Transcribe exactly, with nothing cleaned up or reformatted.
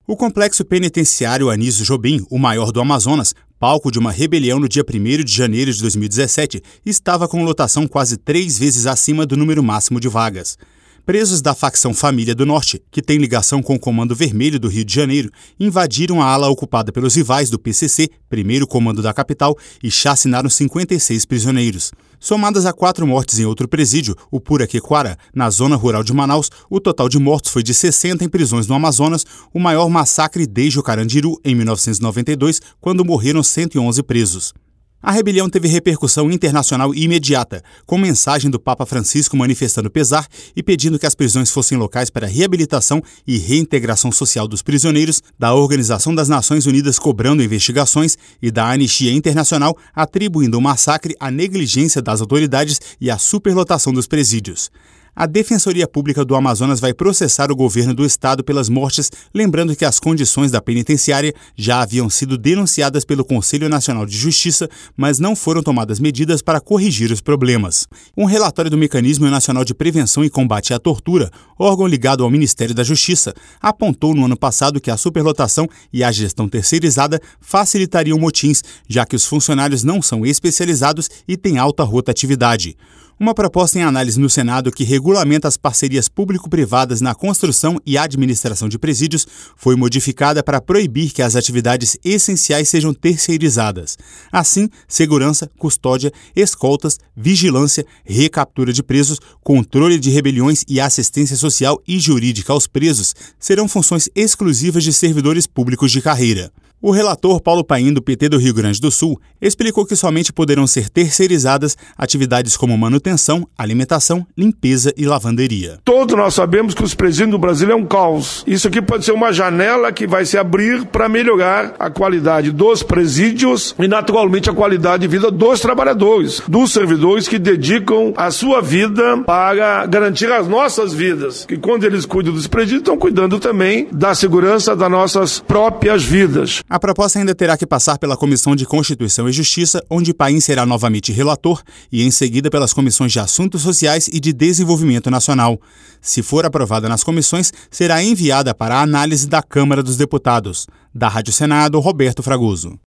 O complexo penitenciário Anísio Jobim, o maior do Amazonas, palco de uma rebelião no dia primeiro de janeiro de dois mil e dezessete, estava com lotação quase três vezes acima do número máximo de vagas. Presos da facção Família do Norte, que tem ligação com o Comando Vermelho do Rio de Janeiro, invadiram a ala ocupada pelos rivais do P C C, primeiro comando da capital, e chacinaram cinquenta e seis prisioneiros. Somadas a quatro mortes em outro presídio, o Puraquequara, na zona rural de Manaus, o total de mortos foi de sessenta em prisões no Amazonas, o maior massacre desde o Carandiru, em mil novecentos e noventa e dois, quando morreram cento e onze presos. A rebelião teve repercussão internacional imediata, com mensagem do Papa Francisco manifestando pesar e pedindo que as prisões fossem locais para reabilitação e reintegração social dos prisioneiros, da Organização das Nações Unidas cobrando investigações e da Anistia Internacional atribuindo o massacre à negligência das autoridades e à superlotação dos presídios. A Defensoria Pública do Amazonas vai processar o governo do estado pelas mortes, lembrando que as condições da penitenciária já haviam sido denunciadas pelo Conselho Nacional de Justiça, mas não foram tomadas medidas para corrigir os problemas. Um relatório do Mecanismo Nacional de Prevenção e Combate à Tortura, órgão ligado ao Ministério da Justiça, apontou no ano passado que a superlotação e a gestão terceirizada facilitariam motins, já que os funcionários não são especializados e têm alta rotatividade. Uma proposta em análise no Senado que regulamenta as parcerias público-privadas na construção e administração de presídios foi modificada para proibir que as atividades essenciais sejam terceirizadas. Assim, segurança, custódia, escoltas, vigilância, recaptura de presos, controle de rebeliões e assistência social e jurídica aos presos serão funções exclusivas de servidores públicos de carreira. O relator Paulo Paim, do P T do Rio Grande do Sul, explicou que somente poderão ser terceirizadas atividades como manutenção, alimentação, limpeza e lavanderia. Todos nós sabemos que os presídios do Brasil é um caos. Isso aqui pode ser uma janela que vai se abrir para melhorar a qualidade dos presídios e, naturalmente, a qualidade de vida dos trabalhadores, dos servidores que dedicam a sua vida para garantir as nossas vidas. Que quando eles cuidam dos presídios, estão cuidando também da segurança das nossas próprias vidas. A proposta ainda terá que passar pela Comissão de Constituição e Justiça, onde Paim será novamente relator, e em seguida pelas Comissões de Assuntos Sociais e de Desenvolvimento Nacional. Se for aprovada nas comissões, será enviada para a análise da Câmara dos Deputados. Da Rádio Senado, Roberto Fragoso.